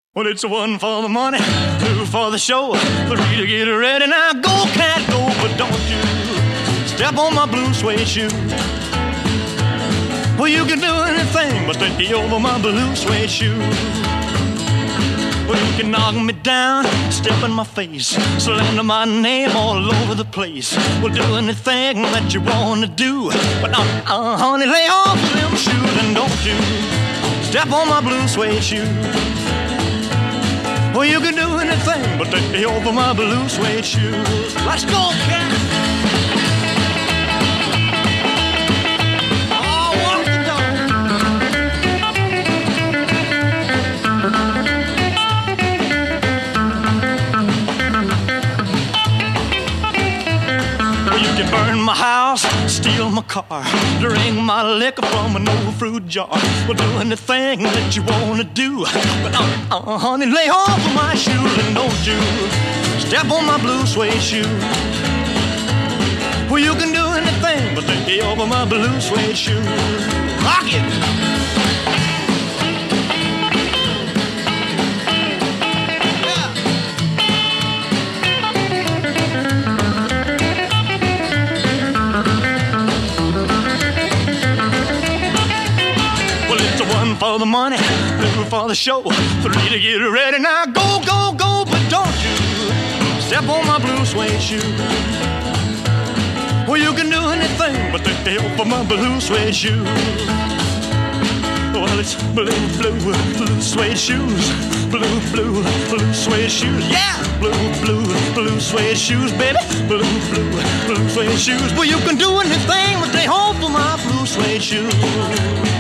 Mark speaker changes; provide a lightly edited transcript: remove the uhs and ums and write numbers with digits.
Speaker 1: Well, it's one for the money, two for the show, three to get ready. Now go, cat, go, but don't you step on my blue suede shoe. Well, you can do anything but stay over my blue suede shoe. Well, you can knock me down, step in my face, slander my name all over the place. Well, do anything that you want to do, but honey, lay off them shoes and don't you step on my blue suede shoe. Well, you can do anything but take over my blue suede shoes. Let's go, cat! Oh, walk the dog. Well, you can burn my house, steal my car, drink my liquor from an old fruit jar. Well, do anything that you wanna do, but honey, lay off of my shoes and don't you step on my blue suede shoe. Well, you can do anything but lay over my blue suede shoe. Rock it! One for the money, two for the show, three to get ready. Now go, go, go, but don't you step on my blue suede shoe. Well, you can do anything but take help for my blue suede shoe. Well, it's blue, blue, blue suede shoes. Blue, blue, blue suede shoes. Yeah! Blue, blue, blue suede shoes, baby. Blue, blue, blue suede shoes. Well, you can do anything but take hold for my blue suede shoes.